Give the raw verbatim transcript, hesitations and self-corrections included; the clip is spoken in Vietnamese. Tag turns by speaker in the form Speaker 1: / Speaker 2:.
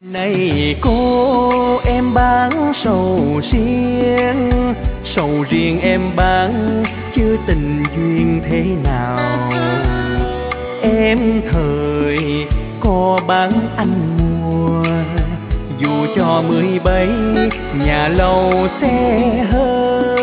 Speaker 1: Này cô em bán sầu riêng, sầu riêng em bán chứ tình duyên thế nào. Em thời có bán anh mua, dù cho mười bảy nhà lầu xe hơi.